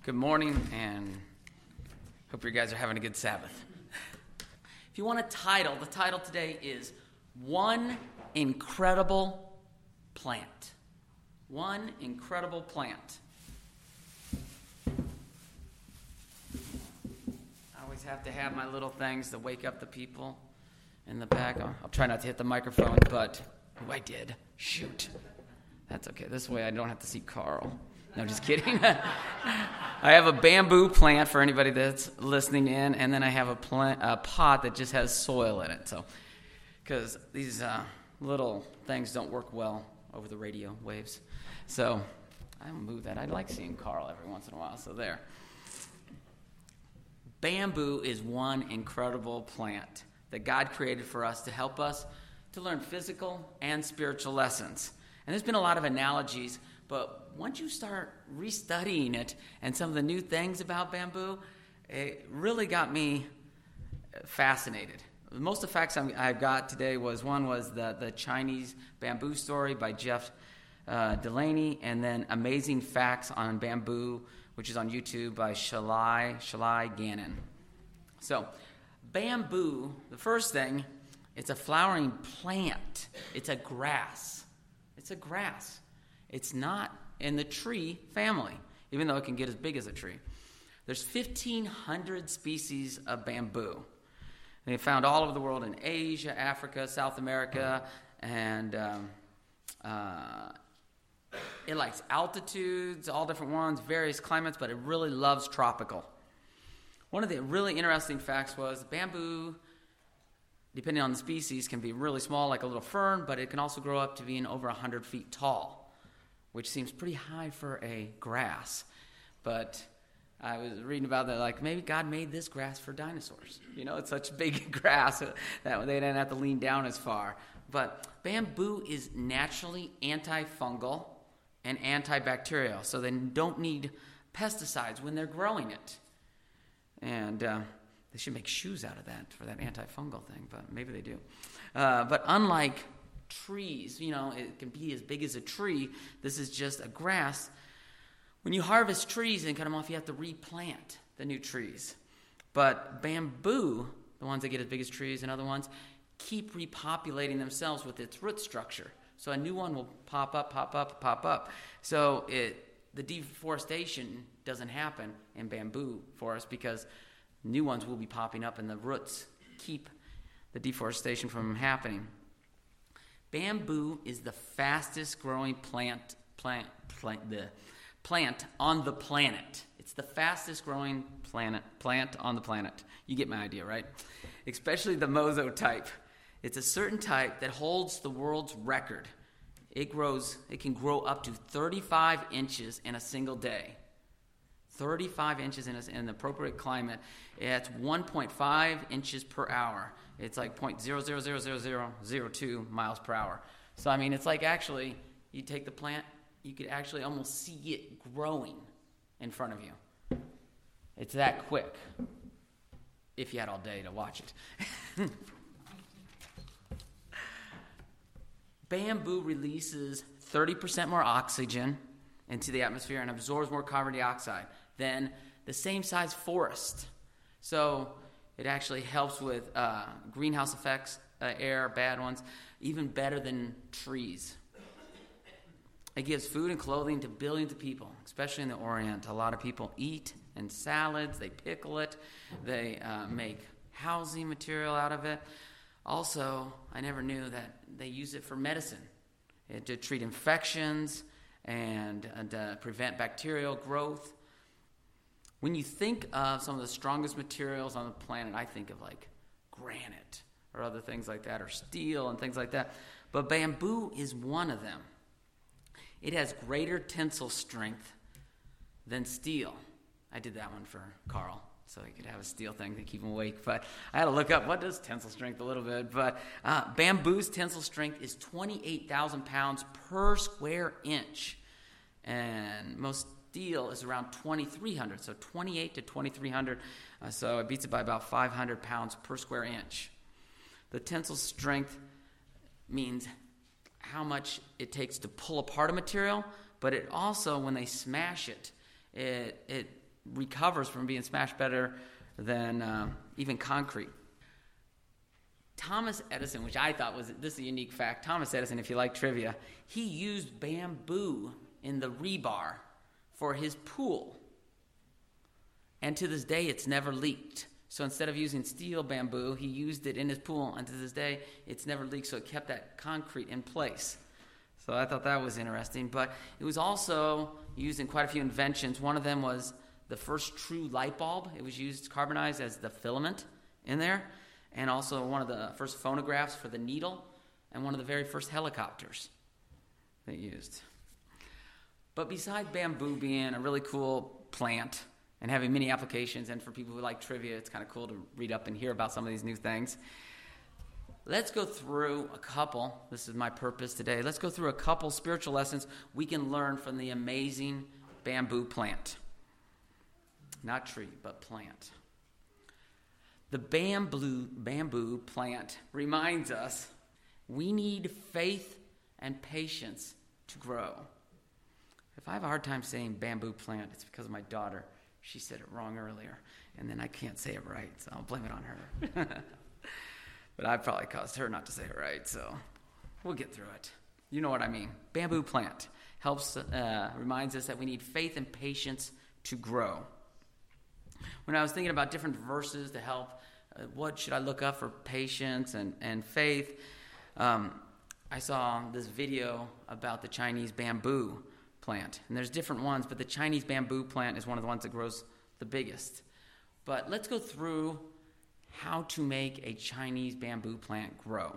Good morning, and hope you guys are having a good Sabbath. If you want a title, the title today is One Incredible Plant. One Incredible Plant. I always have to have my little things to wake up the people in the back. I'll try not to hit the microphone, but I did. Shoot. That's okay. This way I don't have to see Carl. No, just kidding. I have a bamboo plant for anybody that's listening in, and then I have a pot that just has soil in it. So, because these little things don't work well over the radio waves. So, I move that. I like seeing Carl every once in a while, so there. Bamboo is one incredible plant that God created for us to help us to learn physical and spiritual lessons. And there's been a lot of analogies, but once you start restudying it and some of the new things about bamboo, it really got me fascinated. Most of the facts I got today was the Chinese bamboo story by Jeff Delaney, and then Amazing Facts on Bamboo, which is on YouTube by Shalai Gannon. So, bamboo, the first thing, it's a flowering plant. It's a grass. It's a grass. It's not in the tree family, even though it can get as big as a tree. There's 1,500 species of bamboo. They're found all over the world in Asia, Africa, South America, and it likes altitudes, all different ones, various climates, but it really loves tropical. One of the really interesting facts was bamboo, depending on the species, can be really small, like a little fern, but it can also grow up to being over 100 feet tall, which seems pretty high for a grass. But I was reading about that, like maybe God made this grass for dinosaurs. You know, it's such big grass that they didn't have to lean down as far. But bamboo is naturally antifungal and antibacterial, so they don't need pesticides when they're growing it. And they should make shoes out of that for that antifungal thing, but maybe they do. But unlike trees, you know, it can be as big as a tree. This is just a grass. When you harvest trees and cut them off, you have to replant the new trees. But bamboo, the ones that get as big as trees and other ones, keep repopulating themselves with its root structure. So a new one will pop up. So the deforestation doesn't happen in bamboo forests because new ones will be popping up and the roots keep the deforestation from happening. Bamboo is the fastest growing plant on the planet. It's the fastest growing plant on the planet. You get my idea, right? Especially the mozo type. It's a certain type that holds the world's record. It can grow up to 35 inches in a single day. 35 inches in an appropriate climate. It's 1.5 inches per hour. It's like 0.000002 miles per hour. So, I mean, it's like actually, you take the plant, you could actually almost see it growing in front of you. It's that quick, if you had all day to watch it. Bamboo releases 30% more oxygen into the atmosphere and absorbs more carbon dioxide than the same size forest. So it actually helps with greenhouse effects, air, bad ones, even better than trees. It gives food and clothing to billions of people, especially in the Orient. A lot of people eat in salads, they pickle it, they make housing material out of it. Also, I never knew that they use it for medicine, to treat infections and prevent bacterial growth. When you think of some of the strongest materials on the planet, I think of like granite or other things like that, or steel and things like that. But bamboo is one of them. It has greater tensile strength than steel. I did that one for Carl, so he could have a steel thing to keep him awake. But I had to look up what does tensile strength a little bit. But bamboo's tensile strength is 28,000 pounds per square inch. And most steel is around 2,300, so 28 to 2,300. So it beats it by about 500 pounds per square inch. The tensile strength means how much it takes to pull apart a material, but it also, when they smash it, it recovers from being smashed better than even concrete. Thomas Edison, which I thought this is a unique fact. Thomas Edison, if you like trivia, he used bamboo in the rebar for his pool. And to this day, it's never leaked. So instead of using steel bamboo, he used it in his pool. And to this day, it's never leaked, so it kept that concrete in place. So I thought that was interesting. But it was also used in quite a few inventions. One of them was the first true light bulb. It was used carbonized as the filament in there. And also one of the first phonographs for the needle, and one of the very first helicopters they used. But besides bamboo being a really cool plant and having many applications, and for people who like trivia, it's kind of cool to read up and hear about some of these new things. Let's go through a couple. This is my purpose today. Let's go through a couple spiritual lessons we can learn from the amazing bamboo plant. Not tree, but plant. The bamboo plant reminds us we need faith and patience to grow. If I have a hard time saying bamboo plant, it's because of my daughter. She said it wrong earlier, and then I can't say it right, so I'll blame it on her. But I probably caused her not to say it right, so we'll get through it. You know what I mean. Bamboo plant reminds us that we need faith and patience to grow. When I was thinking about different verses to help, what should I look up for patience and faith, I saw this video about the Chinese bamboo plant. And there's different ones, but the Chinese bamboo plant is one of the ones that grows the biggest. But let's go through how to make a Chinese bamboo plant grow.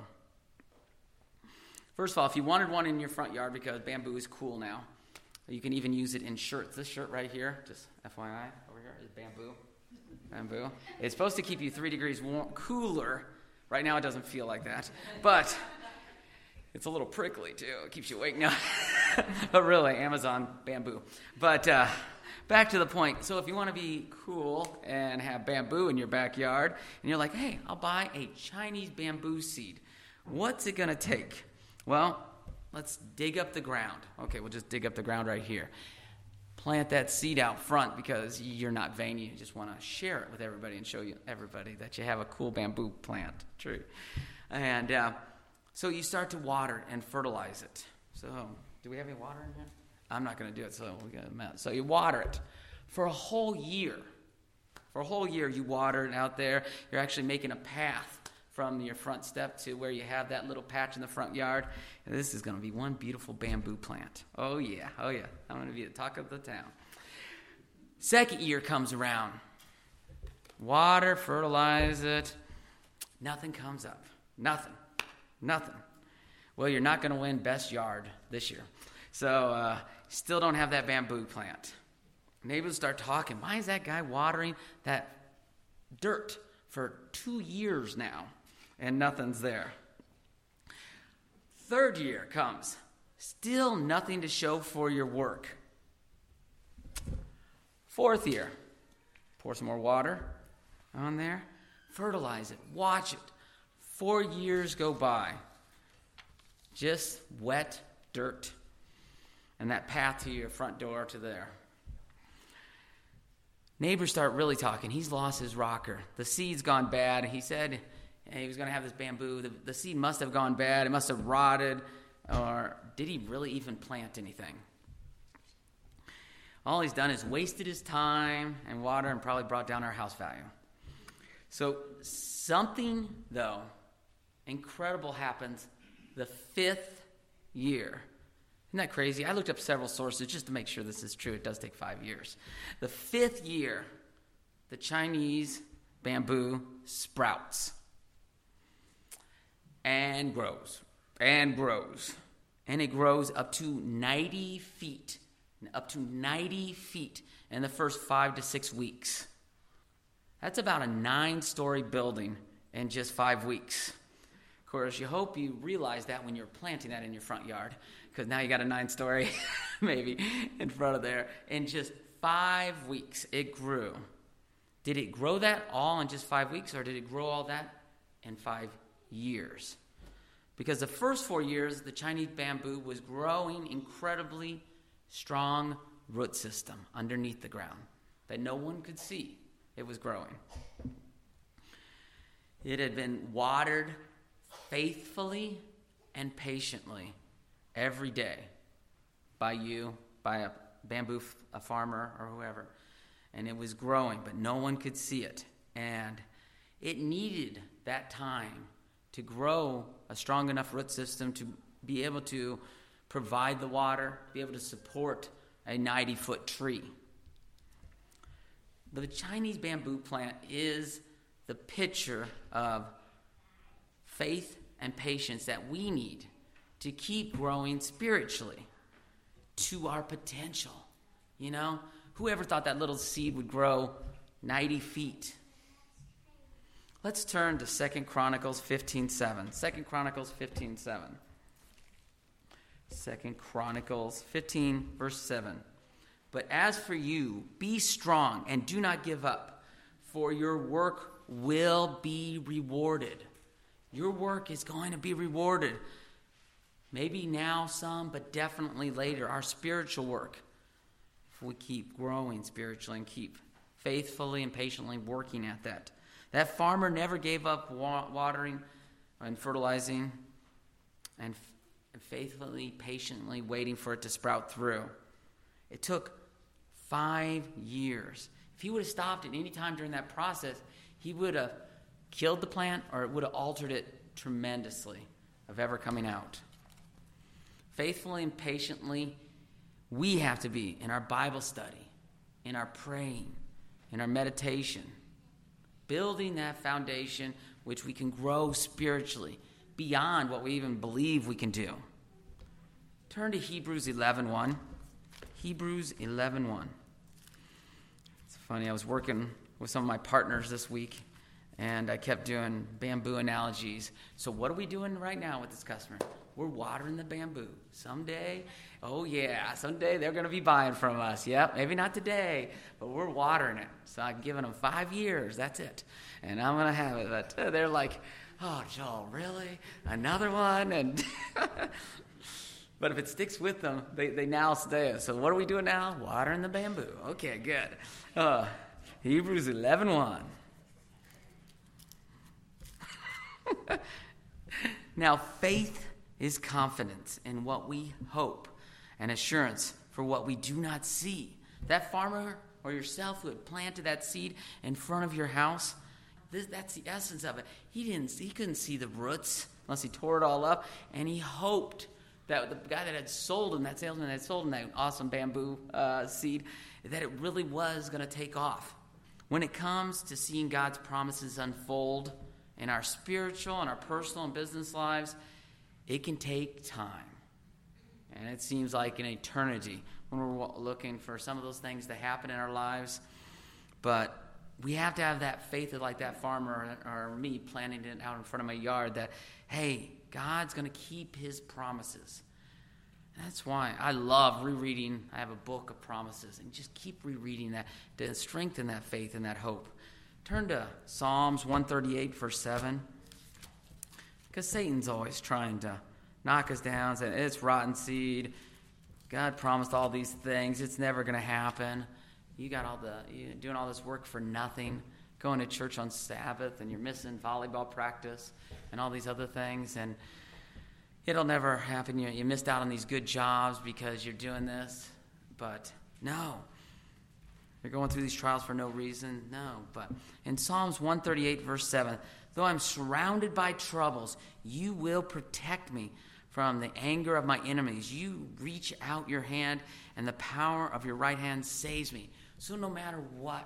First of all, if you wanted one in your front yard, because bamboo is cool now, you can even use it in shirts. This shirt right here, just FYI, over here is bamboo. Bamboo. It's supposed to keep you 3 degrees cooler. Right now it doesn't feel like that. But it's a little prickly too. It keeps you awake now. But really, Amazon bamboo. But back to the point. So if you want to be cool and have bamboo in your backyard, and you're like, hey, I'll buy a Chinese bamboo seed. What's it going to take? Well, let's dig up the ground. Okay, we'll just dig up the ground right here. Plant that seed out front because you're not vain. You just want to share it with everybody and show everybody that you have a cool bamboo plant. True. And so you start to water and fertilize it. So do we have any water in here? I'm not going to do it, so we got a mess. So you water it for a whole year. For a whole year, you water it out there. You're actually making a path from your front step to where you have that little patch in the front yard. And this is going to be one beautiful bamboo plant. Oh, yeah. I'm going to be the talk of the town. Second year comes around. Water, fertilize it. Nothing comes up. Nothing. Well, you're not going to win best yard this year. So still don't have that bamboo plant. Neighbors start talking. Why is that guy watering that dirt for 2 years now? And nothing's there. Third year comes. Still nothing to show for your work. Fourth year. Pour some more water on there. Fertilize it. Watch it. 4 years go by. Just wet dirt. And that path to your front door to there. Neighbors start really talking. He's lost his rocker. The seed's gone bad. He said he was going to have this bamboo. The seed must have gone bad. It must have rotted. Or did he really even plant anything? All he's done is wasted his time and water and probably brought down our house value. So something, though, incredible happens the 5th year. Isn't that crazy? I looked up several sources just to make sure this is true. It does take 5 years. The 5th year, the Chinese bamboo sprouts and grows and grows. And it grows up to 90 feet. Up to 90 feet in the first 5 to 6 weeks. That's about a 9-story building in just 5 weeks. Of course, you hope you realize that when you're planting that in your front yard, because now you got a 9-story maybe in front of there. In just 5 weeks, it grew. Did it grow that all in just 5 weeks, or did it grow all that in 5 years? Because the first 4 years, the Chinese bamboo was growing incredibly strong root system underneath the ground. that no one could see. It was growing. It had been watered faithfully and patiently every day by you, by a farmer or whoever. And it was growing, but no one could see it. And it needed that time to grow a strong enough root system to be able to provide the water, be able to support a 90-foot tree. The Chinese bamboo plant is the picture of faith and patience that we need to keep growing spiritually to our potential. You know, whoever thought that little seed would grow 90 feet? Let's turn to 2 Chronicles 15:7. 2 Chronicles 15:7. 2 Chronicles 15, verse 7. But as for you, be strong and do not give up, for your work will be rewarded. Your work is going to be rewarded. Maybe now some, but definitely later. Our spiritual work, if we keep growing spiritually and keep faithfully and patiently working at that. That farmer never gave up watering and fertilizing and faithfully, patiently waiting for it to sprout through. It took 5 years. If he would have stopped at any time during that process, he would have killed the plant or it would have altered it tremendously of ever coming out. Faithfully and patiently, we have to be in our Bible study, in our praying, in our meditation, building that foundation which we can grow spiritually beyond what we even believe we can do. Turn to Hebrews 11:1. Hebrews 11:1. It's funny, I was working with some of my partners this week, and I kept doing bamboo analogies. So what are we doing right now with this customer? We're watering the bamboo. Someday, someday they're going to be buying from us. Yep, maybe not today, but we're watering it. So I'm giving them 5 years, that's it. And I'm going to have it. But they're like, oh, Joel, really? Another one? And but if it sticks with them, they now stay. So what are we doing now? Watering the bamboo. Okay, good. Hebrews 11:1. Now, faith is confidence in what we hope and assurance for what we do not see. That farmer or yourself who had planted that seed in front of your house, that's the essence of it. He couldn't see the roots unless he tore it all up, and he hoped that the guy that had sold him, that salesman that had sold him that awesome bamboo seed, that it really was going to take off. When it comes to seeing God's promises unfold in our spiritual and our personal and business lives, it can take time. And it seems like an eternity when we're looking for some of those things to happen in our lives. But we have to have that faith like that farmer or me planting it out in front of my yard that, hey, God's going to keep his promises. That's why I love rereading. I have a book of promises, and just keep rereading that to strengthen that faith and that hope. Turn to Psalms 138, verse 7. Because Satan's always trying to knock us down, saying it's rotten seed. God promised all these things. It's never going to happen. You're doing all this work for nothing. Going to church on Sabbath, and you're missing volleyball practice and all these other things, and it'll never happen. You missed out on these good jobs because you're doing this. But no. You're going through these trials for no reason. No. But in Psalms 138, verse 7, though I'm surrounded by troubles, you will protect me from the anger of my enemies. You reach out your hand, and the power of your right hand saves me. So no matter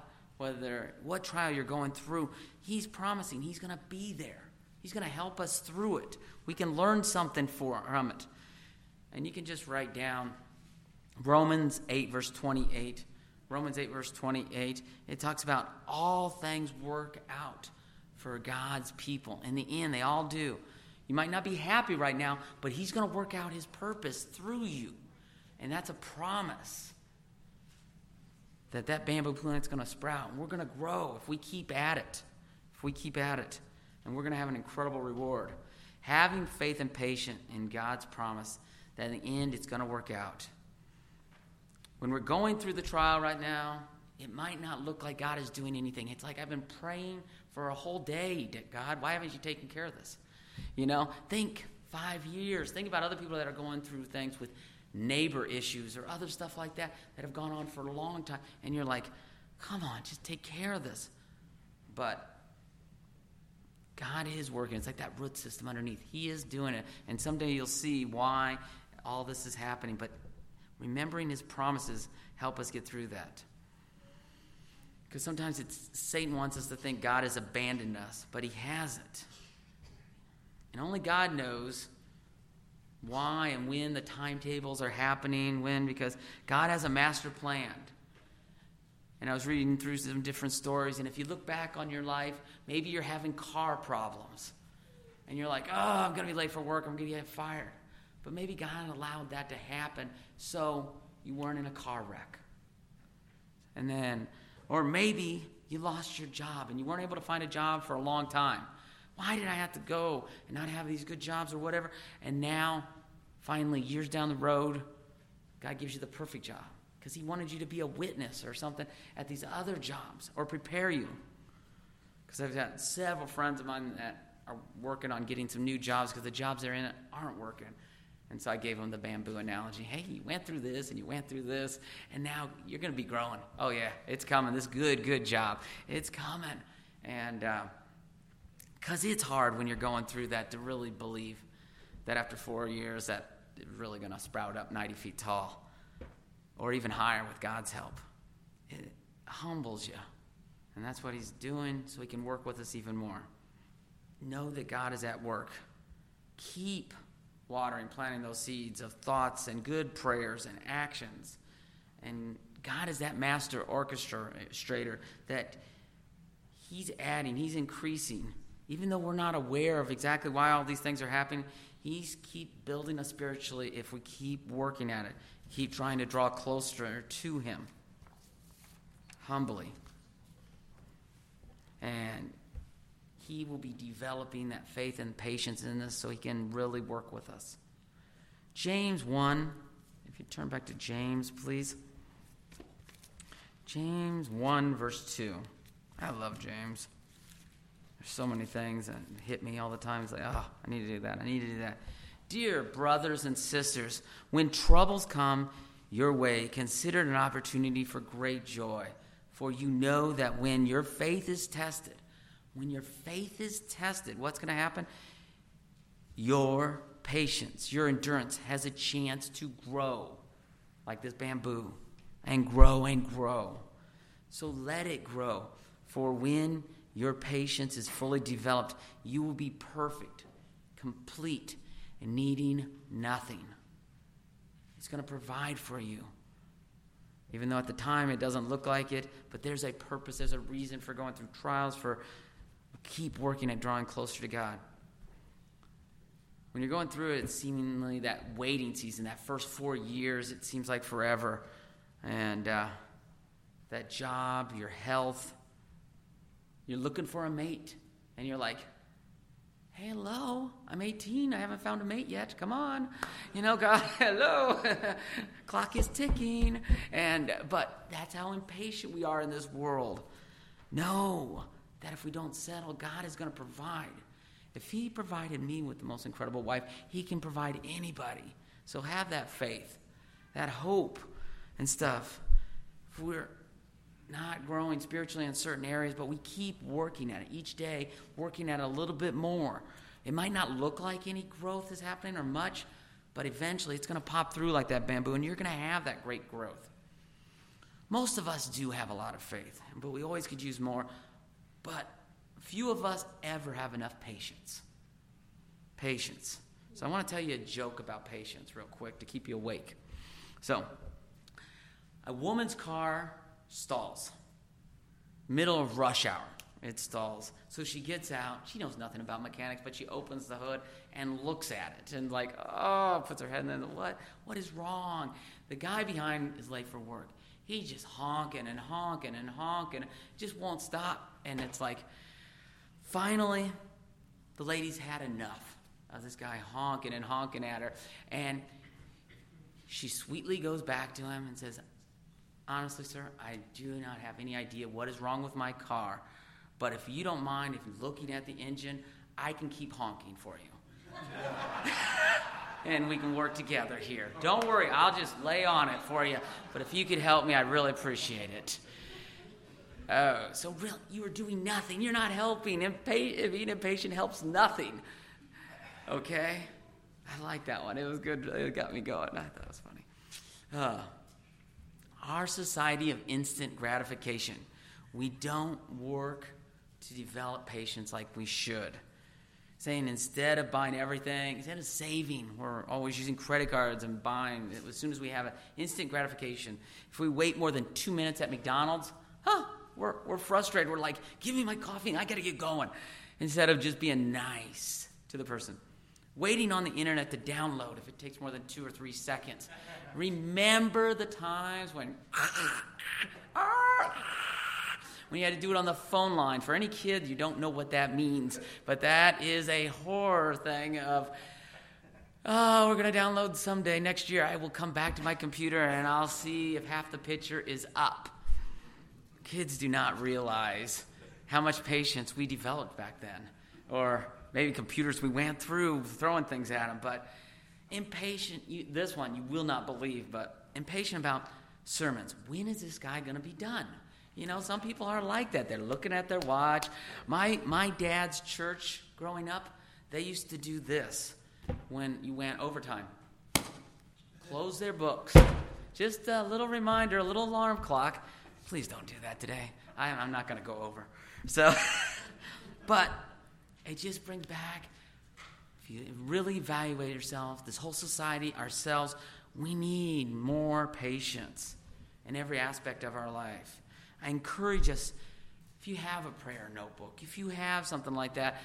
what trial you're going through, he's promising he's going to be there. He's going to help us through it. We can learn something from it. And you can just write down Romans 8, verse 28. Romans 8, verse 28. It talks about all things work out for God's people. In the end, they all do. You might not be happy right now, but he's going to work out his purpose through you. And that's a promise that bamboo plant's going to sprout. And we're going to grow if we keep at it. And we're going to have an incredible reward. Having faith and patience in God's promise that in the end it's going to work out. When we're going through the trial right now, it might not look like God is doing anything. It's like, I've been praying for a whole day. God, why haven't you taken care of this? Think 5 years. Think about other people that are going through things with neighbor issues or other stuff like that have gone on for a long time. And you're like, come on, just take care of this. But God is working. It's like that root system underneath. He is doing it. And someday you'll see why all this is happening. But remembering his promises help us get through that. Because sometimes Satan wants us to think God has abandoned us, but he hasn't. And only God knows why and when the timetables are happening, because God has a master plan. And I was reading through some different stories, and if you look back on your life, maybe you're having car problems. And you're like, I'm going to be late for work, I'm going to get fired. But maybe God allowed that to happen so you weren't in a car wreck. Or maybe you lost your job and you weren't able to find a job for a long time. Why did I have to go and not have these good jobs or whatever? And now, finally, years down the road, God gives you the perfect job because he wanted you to be a witness or something at these other jobs or prepare you. Because I've got several friends of mine that are working on getting some new jobs because the jobs they're in aren't working. And so I gave them the bamboo analogy. Hey, you went through this and you went through this, and now you're going to be growing. Oh, yeah, it's coming. This good job. It's coming. And because it's hard when you're going through that to really believe that after 4 years that it's really going to sprout up 90 feet tall or even higher with God's help. It humbles you. And that's what he's doing so he can work with us even more. Know that God is at work. Keep watering, planting those seeds of thoughts and good prayers and actions. And God is that master orchestrator that he's adding, he's increasing. Even though we're not aware of exactly why all these things are happening, he's keep building us spiritually if we keep working at it. Keep trying to draw closer to him. Humbly. And he will be developing that faith and patience in us so he can really work with us. James 1. If you turn back to James, please. James 1, verse 2. I love James. There's so many things that hit me all the time. It's like, I need to do that. I need to do that. Dear brothers and sisters, when troubles come your way, consider it an opportunity for great joy. For you know that when your faith is tested, what's going to happen? Your patience, your endurance has a chance to grow like this bamboo and grow and grow. So let it grow. For when your patience is fully developed, you will be perfect, complete, and needing nothing. It's going to provide for you. Even though at the time it doesn't look like it, but there's a purpose, there's a reason for going through trials, for keep working at drawing closer to God. When you're going through it, seemingly that waiting season, that first 4 years, it seems like forever. And that job, your health, you're looking for a mate. And you're like, hey, hello, I'm 18, I haven't found a mate yet, come on. God, hello, clock is ticking. But that's how impatient we are in this world. Know that if we don't settle, God is going to provide. If he provided me with the most incredible wife, he can provide anybody. So have that faith, that hope and stuff. If we're not growing spiritually in certain areas, but we keep working at it each day, working at it a little bit more. It might not look like any growth is happening or much, but eventually it's going to pop through like that bamboo, and you're going to have that great growth. Most of us do have a lot of faith, but we always could use more. But few of us ever have enough patience. Patience. So I want to tell you a joke about patience real quick to keep you awake. So, a woman's car stalls. Middle of rush hour, it stalls. So she gets out. She knows nothing about mechanics, but she opens the hood and looks at it and puts her head in there. What is wrong? The guy behind is late for work. He's just honking and honking and honking. Just won't stop. And it's like, finally, the lady's had enough of this guy honking and honking at her. And she sweetly goes back to him and says, honestly, sir, I do not have any idea what is wrong with my car. But if you don't mind, if you're looking at the engine, I can keep honking for you. And we can work together here. Don't worry, I'll just lay on it for you. But if you could help me, I'd really appreciate it. Oh, so really, you are doing nothing. You're not helping. Being impatient helps nothing. Okay? I like that one. It was good. It got me going. I thought it was funny. Our society of instant gratification. We don't work to develop patience like we should. Saying instead of buying everything, instead of saving, we're always using credit cards and buying as soon as we have it. Instant gratification. If we wait more than 2 minutes at McDonald's, we're frustrated. We're like, give me my coffee and I got to get going. Instead of just being nice to the person. Waiting on the internet to download if it takes more than 2 or 3 seconds. Remember the times when you had to do it on the phone line. For any kid, you don't know what that means. But that is a horror thing of, we're going to download someday. Next year, I will come back to my computer and I'll see if half the picture is up. Kids do not realize how much patience we developed back then. Or maybe computers we went through throwing things at them. But impatient, this one you will not believe, but impatient about sermons. When is this guy going to be done? You know, some people are like that. They're looking at their watch. My dad's church growing up, they used to do this when you went overtime. Close their books. Just a little reminder, a little alarm clock. Please don't do that today. I'm not going to go over. So, but it just brings back, if you really evaluate yourself, this whole society, ourselves, we need more patience in every aspect of our life. I encourage us, if you have a prayer notebook, if you have something like that,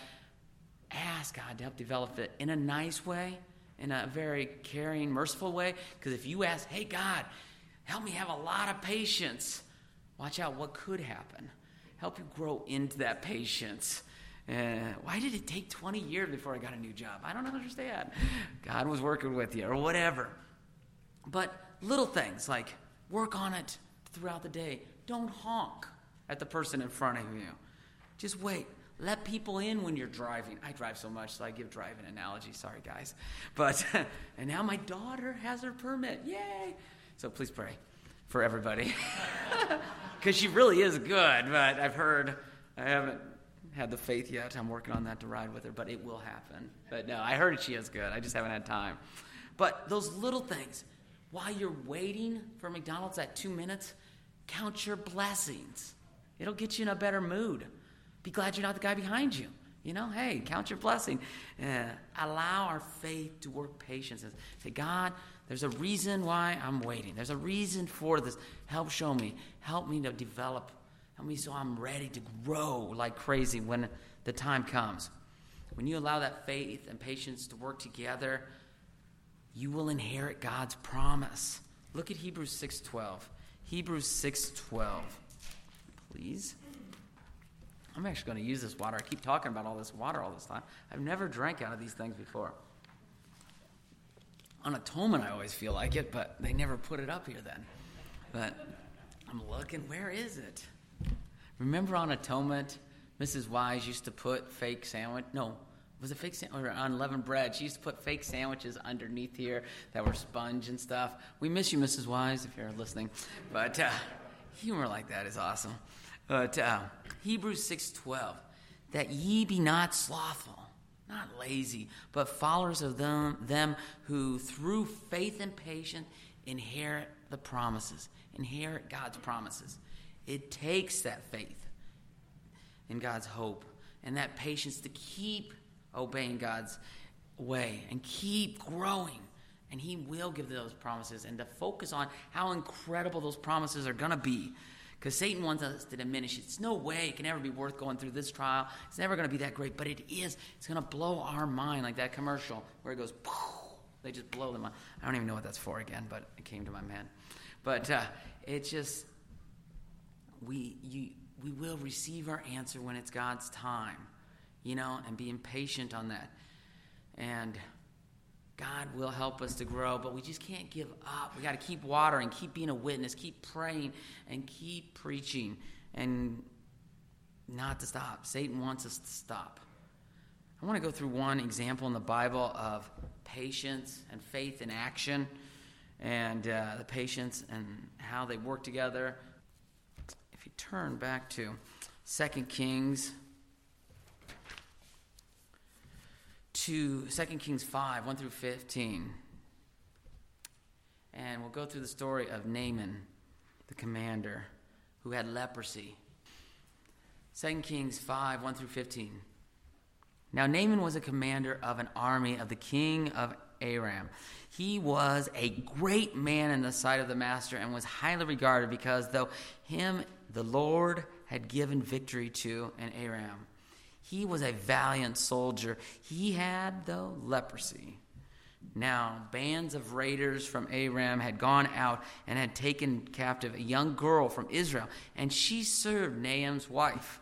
ask God to help develop it in a nice way, in a very caring, merciful way. Because if you ask, hey, God, help me have a lot of patience, watch out what could happen. Help you grow into that patience. Why did it take 20 years before I got a new job? I don't understand. God was working with you or whatever. But little things like work on it throughout the day. Don't honk at the person in front of you. Just wait. Let people in when you're driving. I drive so much, so I give driving analogies. Sorry, guys. But, and now my daughter has her permit. Yay! So please pray for everybody. Because she really is good, but I've heard, I haven't had the faith yet. I'm working on that to ride with her, but it will happen. But no, I heard she is good. I just haven't had time. But those little things, while you're waiting for McDonald's at 2 minutes, count your blessings. It'll get you in a better mood. Be glad you're not the guy behind you. You know, hey, count your blessing. Allow our faith to work patience. Say, God, there's a reason why I'm waiting. There's a reason for this. Help show me. Help me to develop. Help me so I'm ready to grow like crazy when the time comes. When you allow that faith and patience to work together, you will inherit God's promise. Look at Hebrews 6:12. Hebrews 6:12. Please. I'm actually going to use this water. I keep talking about all this water all this time. I've never drank out of these things before. On Atonement, I always feel like it, but they never put it up here then. But I'm looking. Where is it? Remember on Atonement, Mrs. Wise used to put fake sandwich? No. Was it fake sandwich or unleavened bread? She used to put fake sandwiches underneath here that were sponge and stuff. We miss you, Mrs. Wise, if you're listening. But humor like that is awesome. But Hebrews 6:12, that ye be not slothful, not lazy, but followers of them who through faith and patience inherit the promises, inherit God's promises. It takes that faith in God's hope and that patience to keep obeying God's way and keep growing. And he will give those promises and to focus on how incredible those promises are going to be. Because Satan wants us to diminish it. It's no way it can ever be worth going through this trial. It's never going to be that great, but it is. It's going to blow our mind like that commercial where it goes, poof, they just blow them. I don't even know what that's for again, but it came to my mind. But it's just, we will receive our answer when it's God's time, you know, and be impatient on that. And God will help us to grow, but we just can't give up. We got to keep watering, keep being a witness, keep praying, and keep preaching, and not to stop. Satan wants us to stop. I want to go through one example in the Bible of patience and faith in action, and the patience and how they work together. If you turn back to 2 Kings 5, 1 through 15. And we'll go through the story of Naaman, the commander, who had leprosy. 2 Kings 5, 1 through 15. Now Naaman was a commander of an army of the king of Aram. He was a great man in the sight of the master and was highly regarded because though him the Lord had given victory to in Aram. He was a valiant soldier. He had, though, leprosy. Now, bands of raiders from Aram had gone out and had taken captive a young girl from Israel, and she served Naaman's wife.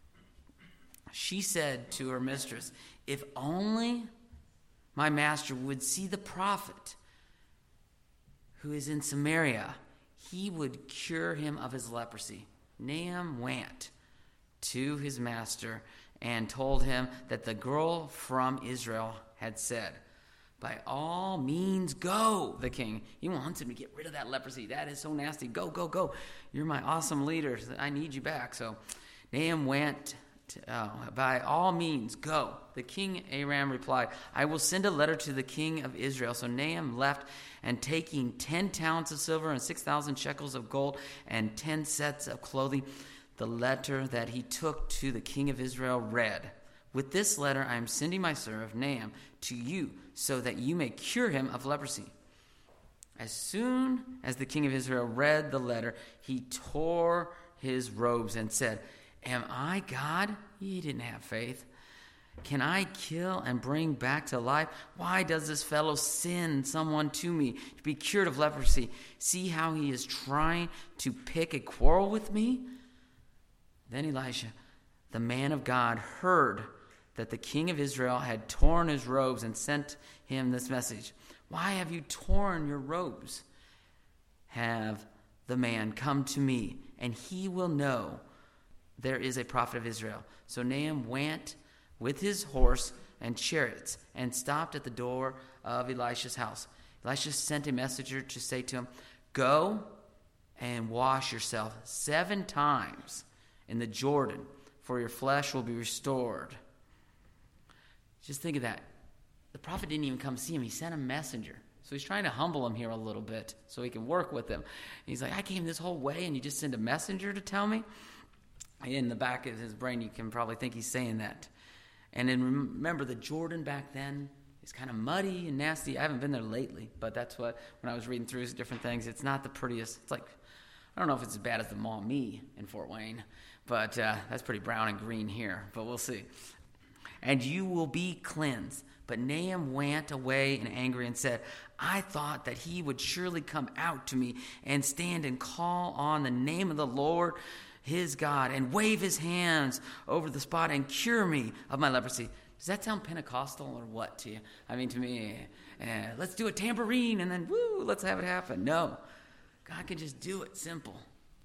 She said to her mistress, "If only my master would see the prophet who is in Samaria, he would cure him of his leprosy." Naaman went to his master and told him that the girl from Israel had said, "By all means go," the king. He wants him to get rid of that leprosy. That is so nasty. Go, go, go. You're my awesome leader. I need you back. So Naaman went, "By all means go." The king Aram replied, "I will send a letter to the king of Israel." So Naaman left, and taking 10 talents of silver and 6,000 shekels of gold and 10 sets of clothing, the letter that he took to the king of Israel read, "With this letter I am sending my servant Naaman to you, so that you may cure him of leprosy." As soon as the king of Israel read the letter, he tore his robes and said, "Am I God?" He didn't have faith. "Can I kill and bring back to life? Why does this fellow send someone to me to be cured of leprosy? See how he is trying to pick a quarrel with me?" Then Elisha, the man of God, heard that the king of Israel had torn his robes and sent him this message, "Why have you torn your robes? Have the man come to me, and he will know there is a prophet of Israel." So Naaman went with his horse and chariots and stopped at the door of Elisha's house. Elisha sent a messenger to say to him, "Go and wash yourself 7 times in the Jordan, for your flesh will be restored." Just think of that. The prophet didn't even come see him. He sent a messenger. So he's trying to humble him here a little bit so he can work with him. He's like, "I came this whole way and you just send a messenger to tell me?" In the back of his brain, you can probably think he's saying that. And then remember, the Jordan back then is kind of muddy and nasty. I haven't been there lately, but that's what, when I was reading through different things, it's not the prettiest. It's like, I don't know if it's as bad as the Maumee in Fort Wayne, but that's pretty brown and green here, but we'll see. "And you will be cleansed." But Naaman went away in anger and said, "I thought that he would surely come out to me and stand and call on the name of the Lord his God and wave his hands over the spot and cure me of my leprosy." Does that sound Pentecostal or what to you? I mean, to me, let's do a tambourine and then, woo, let's have it happen. No, God can just do it simple.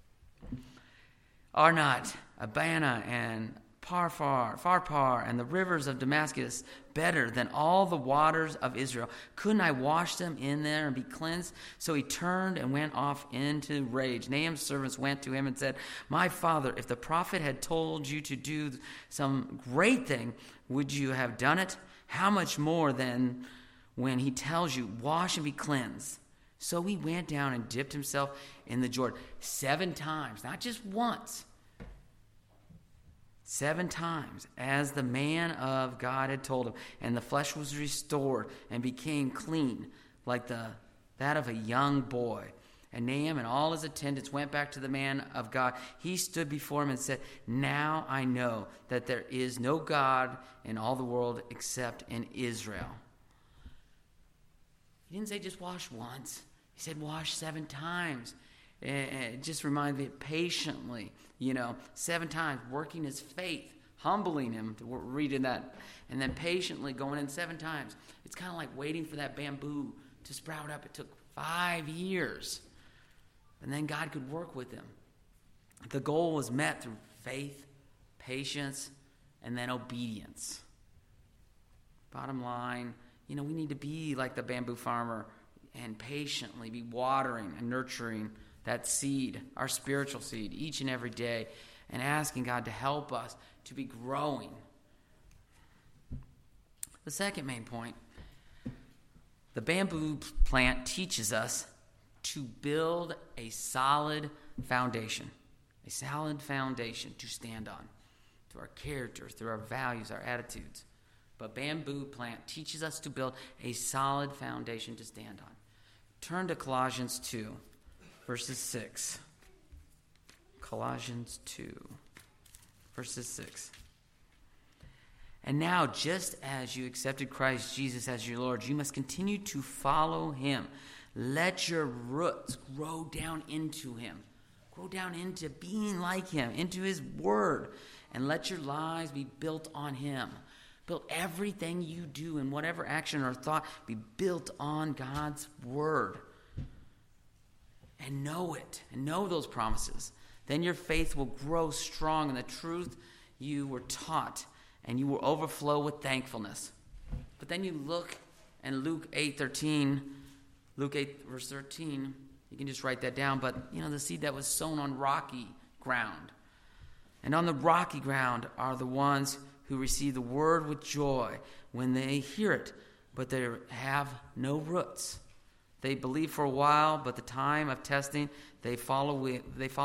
Are not Abana and Pharpar and the rivers of Damascus better than all the waters of Israel? Couldn't I wash them in there and be cleansed? So he turned and went off into rage. Naaman's servants went to him and said, "My father, if the prophet had told you to do some great thing, would you have done it? How much more then when he tells you, 'Wash and be cleansed'?" So he went down and dipped himself in the Jordan 7 times, not just once. 7 times, as the man of God had told him, and the flesh was restored and became clean, like that of a young boy. And Naaman and all his attendants went back to the man of God. He stood before him and said, "Now I know that there is no God in all the world except in Israel." He didn't say just wash once. He said wash 7 times. It just reminds me patiently, 7 times, working his faith, humbling him, to reading that, and then patiently going in 7 times. It's kind of like waiting for that bamboo to sprout up. It took 5 years. And then God could work with him. The goal was met through faith, patience, and then obedience. Bottom line, we need to be like the bamboo farmer and patiently be watering and nurturing that seed, our spiritual seed, each and every day, and asking God to help us to be growing. The second main point, the bamboo plant teaches us to build a solid foundation to stand on, through our character, through our values, our attitudes. But bamboo plant teaches us to build a solid foundation to stand on. Turn to Colossians 2, verses 6. Colossians 2, verses 6. And now, just as you accepted Christ Jesus as your Lord, you must continue to follow him. Let your roots grow down into him. Grow down into being like him, into his word. And let your lives be built on him. Build everything you do in whatever action or thought be built on God's word. And know it. And know those promises. Then your faith will grow strong in the truth you were taught. And you will overflow with thankfulness. But then you look in Luke 8, verse 13. You can just write that down. But, the seed that was sown on rocky ground. And on the rocky ground are the ones who receive the word with joy when they hear it, but they have no roots. They believe for a while, but the time of testing, they fall away.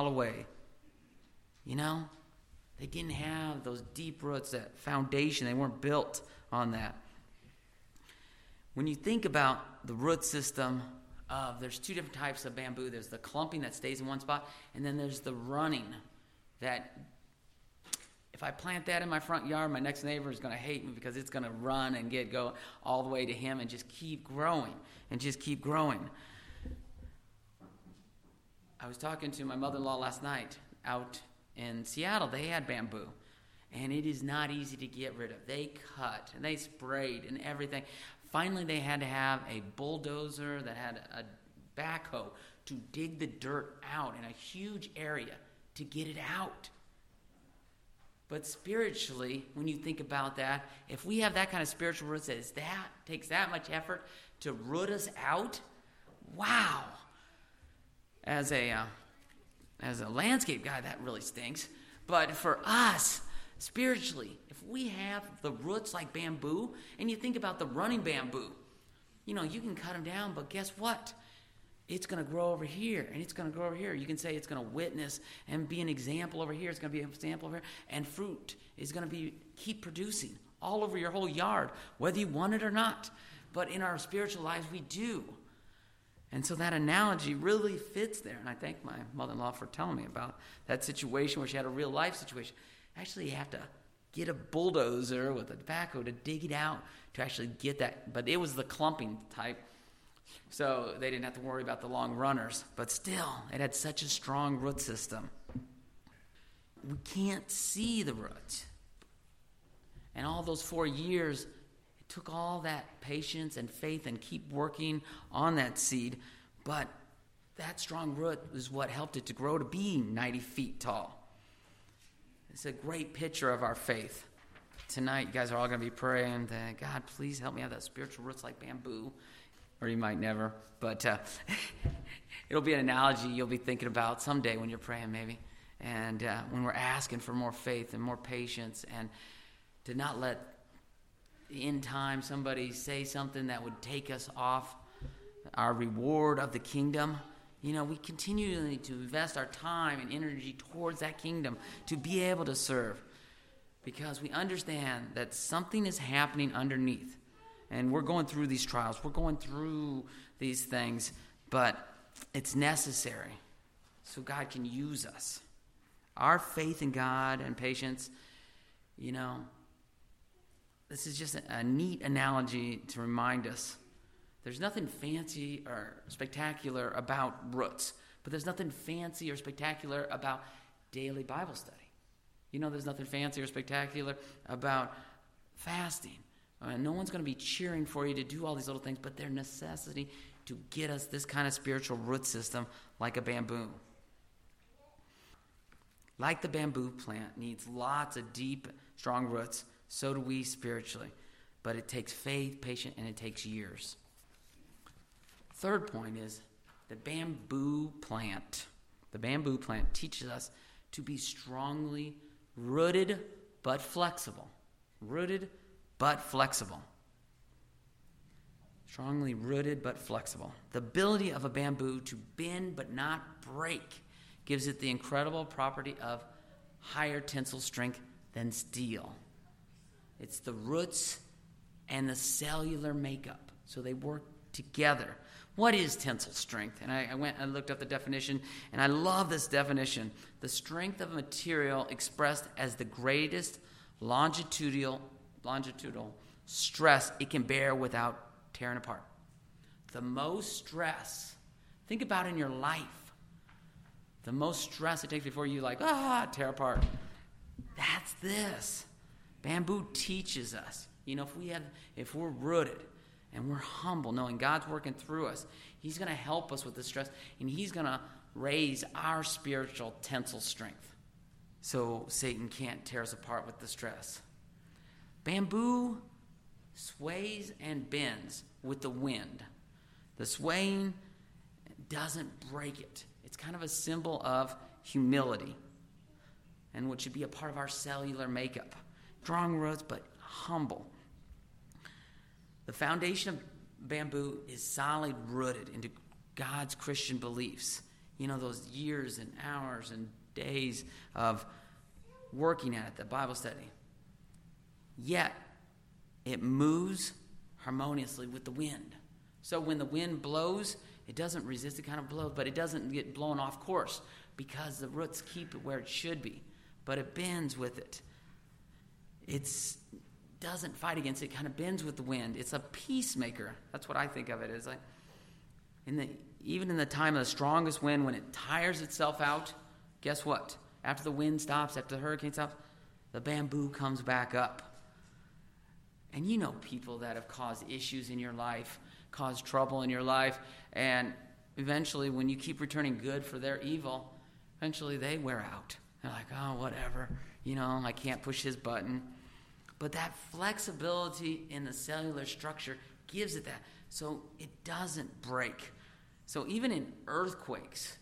They didn't have those deep roots, that foundation. They weren't built on that. When you think about the root system there's 2 different types of bamboo. There's the clumping that stays in one spot, and then there's the running that if I plant that in my front yard, my next neighbor is going to hate me because it's going to run and go all the way to him and just keep growing and just keep growing. I was talking to my mother-in-law last night out in Seattle. They had bamboo, and it is not easy to get rid of. They cut and they sprayed and everything. Finally, they had to have a bulldozer that had a backhoe to dig the dirt out in a huge area to get it out. But spiritually, when you think about that, if we have that kind of spiritual roots that takes that much effort to root us out, wow. As a landscape guy, that really stinks. But for us, spiritually, if we have the roots like bamboo, and you think about the running bamboo, you can cut them down, but guess what? It's going to grow over here, and it's going to grow over here. You can say it's going to witness and be an example over here. It's going to be an example over here. And fruit is going to keep producing all over your whole yard, whether you want it or not. But in our spiritual lives, we do. And so that analogy really fits there. And I thank my mother-in-law for telling me about that situation where she had a real life situation. Actually, you have to get a bulldozer with a backhoe to dig it out to actually get that. But it was the clumping type. So they didn't have to worry about the long runners. But still, it had such a strong root system. We can't see the roots. And all those 4 years, it took all that patience and faith and keep working on that seed. But that strong root is what helped it to grow to be 90 feet tall. It's a great picture of our faith. Tonight, you guys are all going to be praying that, God, please help me have that spiritual roots like bamboo. Or you might never, but it'll be an analogy you'll be thinking about someday when you're praying maybe. And when we're asking for more faith and more patience and to not let in time somebody say something that would take us off our reward of the kingdom. We continually to invest our time and energy towards that kingdom to be able to serve because we understand that something is happening underneath. And we're going through these trials. We're going through these things, but it's necessary so God can use us. Our faith in God and patience, this is just a neat analogy to remind us. There's nothing fancy or spectacular about roots, but there's nothing fancy or spectacular about daily Bible study. There's nothing fancy or spectacular about fasting. No one's going to be cheering for you to do all these little things, but they're necessity to get us this kind of spiritual root system like a bamboo. Like the bamboo plant needs lots of deep, strong roots, so do we spiritually. But it takes faith, patience, and it takes years. Third point is the bamboo plant. The bamboo plant teaches us to be strongly rooted but flexible. Rooted but flexible. Strongly rooted but flexible. The ability of a bamboo to bend but not break gives it the incredible property of higher tensile strength than steel. It's the roots and the cellular makeup, so they work together. What is tensile strength? And I went and looked up the definition, and I love this definition. The strength of a material expressed as the greatest longitudinal stress it can bear without tearing apart. The most stress, think about in your life, the most stress it takes before you tear apart. That's this. Bamboo teaches us. If we're rooted and we're humble, knowing God's working through us, He's going to help us with the stress, and He's going to raise our spiritual tensile strength so Satan can't tear us apart with the stress. Bamboo sways and bends with the wind. The swaying doesn't break it. It's kind of a symbol of humility and what should be a part of our cellular makeup. Strong roots, but humble. The foundation of bamboo is solidly rooted into God's Christian beliefs. Those years and hours and days of working at it, the Bible study. Yet, it moves harmoniously with the wind. So when the wind blows, it doesn't resist, it kind of blows, but it doesn't get blown off course because the roots keep it where it should be. But it bends with it. It doesn't fight against it, it kind of bends with the wind. It's a peacemaker. That's what I think of it as. Even in the time of the strongest wind, when it tires itself out, guess what? After the wind stops, after the hurricane stops, the bamboo comes back up. And people that have caused issues in your life, caused trouble in your life, and eventually when you keep returning good for their evil, eventually they wear out. They're like, oh, whatever, I can't push his button. But that flexibility in the cellular structure gives it that, so it doesn't break. So even in earthquakes,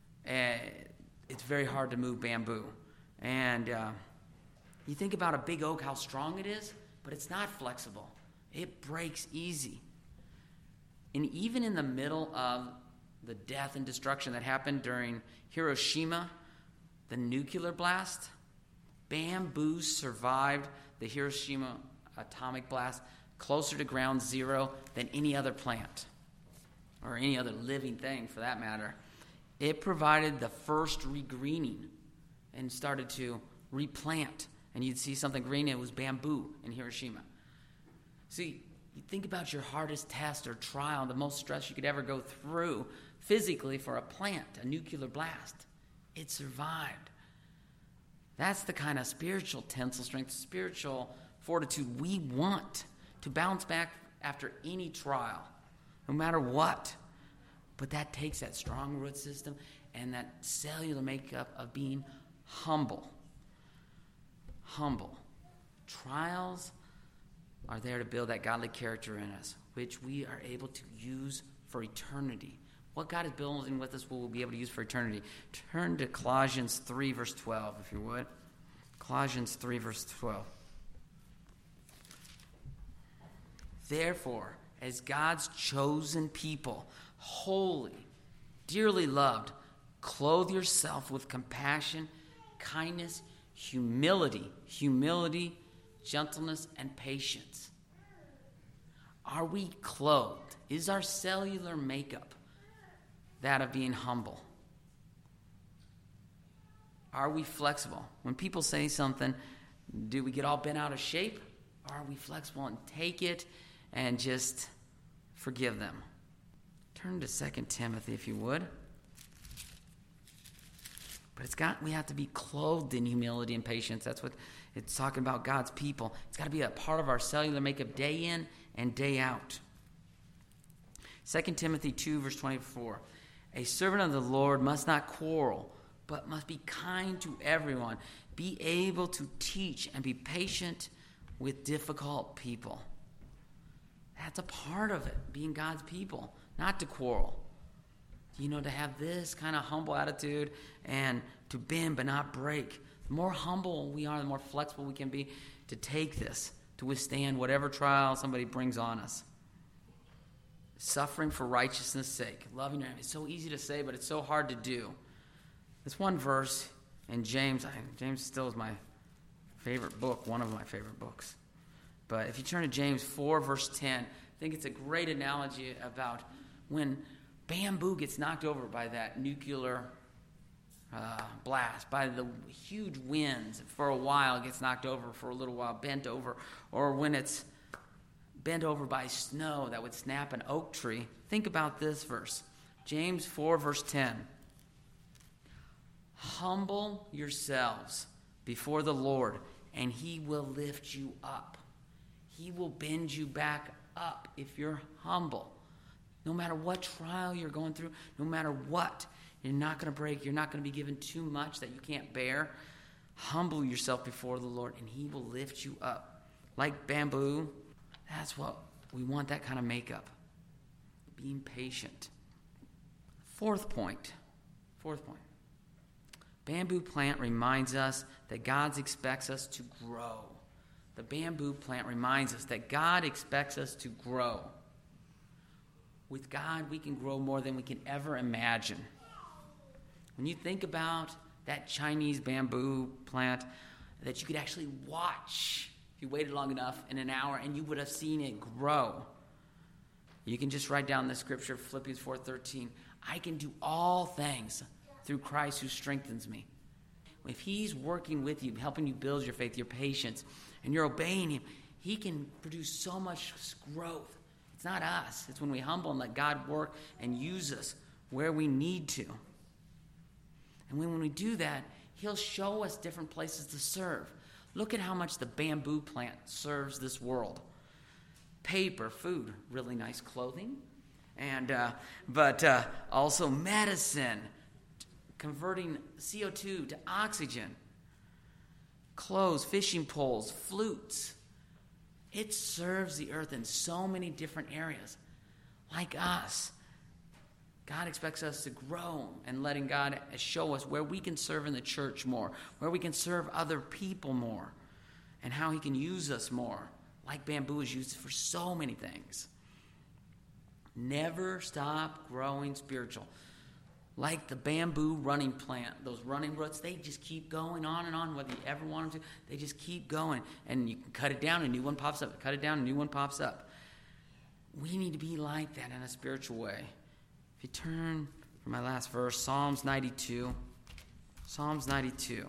it's very hard to move bamboo. And you think about a big oak, how strong it is, but it's not flexible. It breaks easy. And even in the middle of the death and destruction that happened during Hiroshima, the nuclear blast, bamboo survived the Hiroshima atomic blast closer to ground zero than any other plant, or any other living thing for that matter. It provided the first regreening and started to replant. And you'd see something green, it was bamboo in Hiroshima. See, you think about your hardest test or trial, the most stress you could ever go through physically for a plant, a nuclear blast. It survived. That's the kind of spiritual tensile strength, spiritual fortitude we want to bounce back after any trial, no matter what. But that takes that strong root system and that cellular makeup of being humble. Humble. Trials are there to build that godly character in us, which we are able to use for eternity. What God is building with us, we'll be able to use for eternity. Turn to Colossians 3, verse 12, if you would. Colossians 3, verse 12. Therefore, as God's chosen people, holy, dearly loved, clothe yourself with compassion, kindness, humility, gentleness, and patience. Are we clothed? Is our cellular makeup that of being humble? Are we flexible? When people say something, do we get all bent out of shape? Or are we flexible and take it and just forgive them? Turn to 2 Timothy, if you would. But we have to be clothed in humility and patience. That's what it's talking about, God's people. It's got to be a part of our cellular makeup day in and day out. 2 Timothy 2, verse 24. A servant of the Lord must not quarrel, but must be kind to everyone. Be able to teach and be patient with difficult people. That's a part of it, being God's people, not to quarrel. To have this kind of humble attitude and to bend but not break. The more humble we are, the more flexible we can be to take this, to withstand whatever trial somebody brings on us. Suffering for righteousness' sake, loving your enemy. It's so easy to say, but it's so hard to do. This one verse in James still is my favorite book, one of my favorite books. But if you turn to James 4, verse 10, I think it's a great analogy about when bamboo gets knocked over by that nuclear blast, by the huge winds. For a while, it gets knocked over for a little while, bent over. Or when it's bent over by snow that would snap an oak tree. Think about this verse. James 4, verse 10. Humble yourselves before the Lord, and he will lift you up. He will bend you back up if you're humble. No matter what trial you're going through, no matter what, you're not going to break. You're not going to be given too much that you can't bear. Humble yourself before the Lord, and he will lift you up. Like bamboo, that's what we want, that kind of makeup. Being patient. Fourth point. Bamboo plant reminds us that God expects us to grow. The bamboo plant reminds us that God expects us to grow. With God, we can grow more than we can ever imagine. When you think about that Chinese bamboo plant that you could actually watch if you waited long enough in an hour, and you would have seen it grow. You can just write down the scripture, Philippians 4:13. I can do all things through Christ who strengthens me. If he's working with you, helping you build your faith, your patience, and you're obeying him, he can produce so much growth. It's not us. It's when we humble and let God work and use us where we need to. And when we do that, he'll show us different places to serve. Look at how much the bamboo plant serves this world. Paper, food, really nice clothing, but also medicine, converting CO2 to oxygen, clothes, fishing poles, flutes. It serves the earth in so many different areas. Like us, God expects us to grow and letting God show us where we can serve in the church more, where we can serve other people more, and how he can use us more. Like bamboo is used for so many things. Never stop growing spiritual. Like the bamboo running plant, those running roots, they just keep going on and on, whether you ever want them to. They just keep going. And you can cut it down, a new one pops up. Cut it down, a new one pops up. We need to be like that in a spiritual way. If you turn for my last verse, Psalms 92. Psalms 92.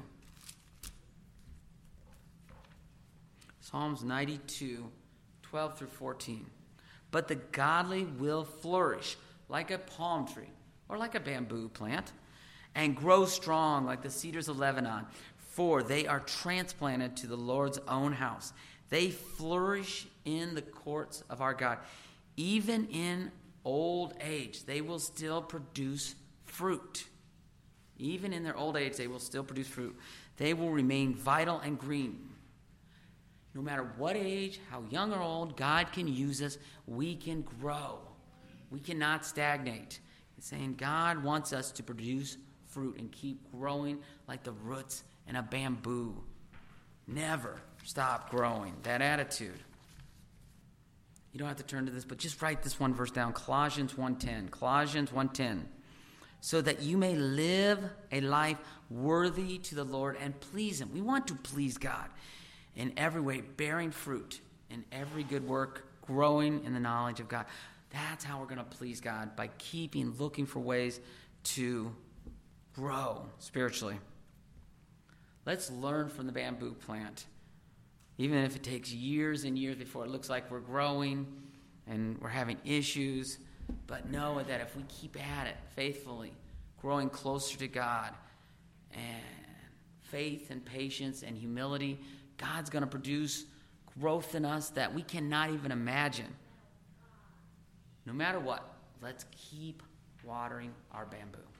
Psalms 92, 12 through 14. But the godly will flourish like a palm tree or like a bamboo plant and grow strong like the cedars of Lebanon, for they are transplanted to the Lord's own house. They flourish in the courts of our God. Even in old age, they will still produce fruit. Even in their old age, they will still produce fruit. They will remain vital and green. No matter what age, how young or old, God can use us. We can grow. We cannot stagnate. It's saying God wants us to produce fruit and keep growing like the roots in a bamboo. Never stop growing. That attitude. You don't have to turn to this, but just write this one verse down. Colossians 1:10. Colossians 1:10. So that you may live a life worthy to the Lord and please him. We want to please God in every way, bearing fruit in every good work, growing in the knowledge of God. That's how we're going to please God, by looking for ways to grow spiritually. Let's learn from the bamboo plant. Even if it takes years and years before it looks like we're growing and we're having issues, but know that if we keep at it faithfully, growing closer to God and faith and patience and humility, God's going to produce growth in us that we cannot even imagine. No matter what, let's keep watering our bamboo.